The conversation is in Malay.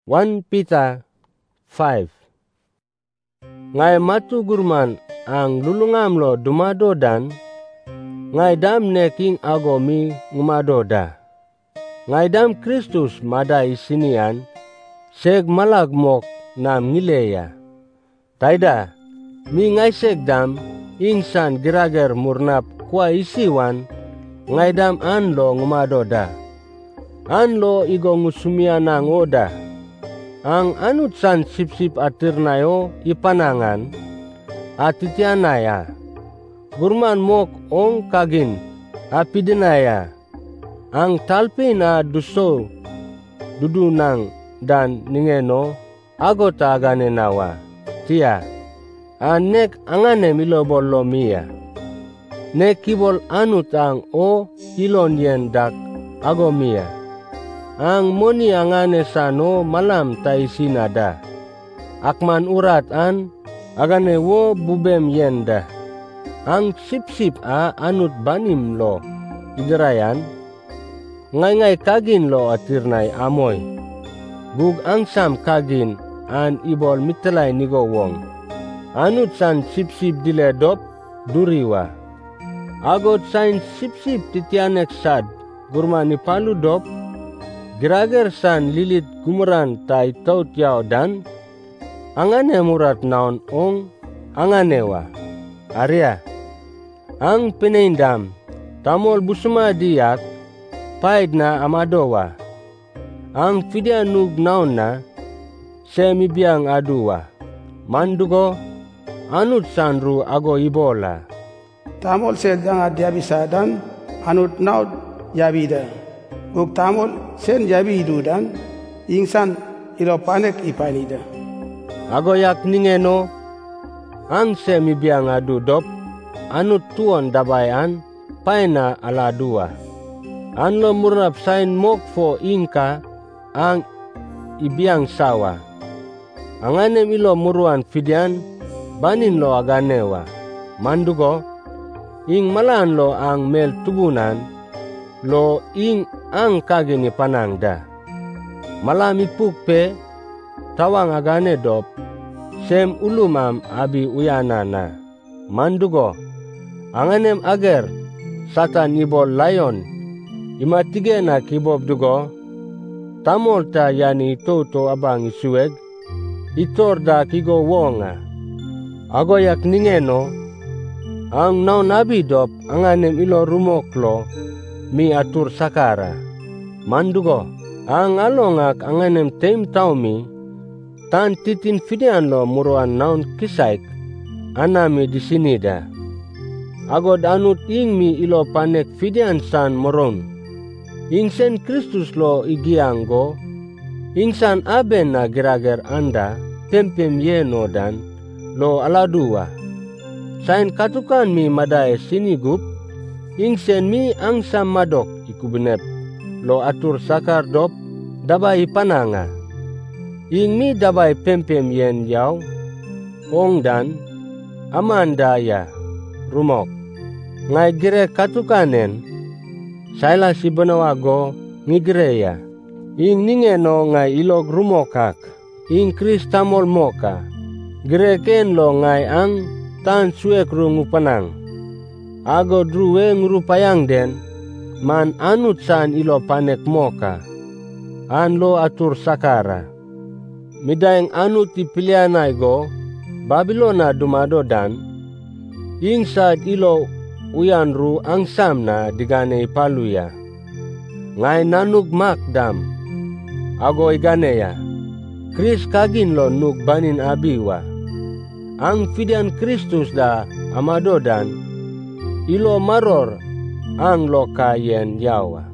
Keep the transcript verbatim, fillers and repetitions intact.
First Peter five. Ngai matu gurman ang lulungam lo dumado dan ngai dam neking ago mi ngumado da. Ngai dam Kristus mada isinian seg malag mok nam ngileya. Taida mi ngai seg dam insan girager murnap kwa isiwan ngai dam an lo ngumado da. An lo igo ngusumia nang oda. Ang anut san sip-sip atirnayo ipanangan atitianaya. Gurman mok ong kagin apidinaya. Ang talpin a duso dudunang dan ningeno agota agane nawa. Tia, anek angane milobol lo mia. Nek kibol anut ang o ilon yen dak agomia. Ang moni angane sano malam taisinada. Akman urat an agane wo bubem yenda. Ang sip-sip a anut banim lo idirayan. Ngay-ngay kagin lo atirnay amoy. Bug angsam kagin an ibol mitalay nigo wong. Anut san sip-sip diledop duriwa. Agot sain sip-sip titianek sad gurmani palu dop. Girager san lilit gumuran tay taut yao dan angane murat naon ong anganewa. Arya, ang pinaindam tamol busuma diak paid na amadowa. Ang fidian nug naon na semibiang aduwa. Mandugo anut sanru ago ibola. Tamol sedang adya dan anut naud yabida. Guk tamol sen jabi idudan ingsan ilo panek ipanida. Agoyak ningeno ang semi biang adu dop anut tuon dabayan paina ala dua. Anlo murnap sain mok fo ingka ang ibiang sawa. Anganem ilo muruan fidian banin lo aganewa. Mandugo ing malan lo ang mel tubunan lo ing ang kagini panangda. Malami pukpe tawang agane dop sem ulumam abi uyanana. Mandugo anganem ager satan ibol layon imatige na kibob dugo tamol ta yani toto abang isueg itor da kigo wonga. Agoyak ningeno ang naon abi dop anganem ilo rumoklo mi atur sakara. Mandugo ang alongak anganem tem taumi tan titin fidian lo muruan naon kisaik anami di sini da. Agod anut ing mi ilo panek fidian san moron. Ingsen Kristus lo igianggo ingsan aben na girager anda pempem yeno dan lo aladua. Sain katukan mi madae sinigup ingsen mi angsam madok ikubinep lo atur sakar dop dabai pananga. Ing mi dabai pempem yen yaw ong dan amandaya rumok. Ngai gire katukanen saila si benawago ngigreya. Ing ningeno ngai ilog rumokak ing kristamol moka. Gireken lo ngai ang tan suek rungu panang. Ago druwe ngurupayang den man anut san ilo panek moka. An lo atur sakara. Midayang anut ipilianay go Babilona dumado dan ingsad ilo uyanru ang samna digane ipaluya. Ngay nanug makdam ago iganeya. Kris kagin lo nug banin abiwa. Ang fidian Kristus da amado dan ilo maror ang lokayen yawa.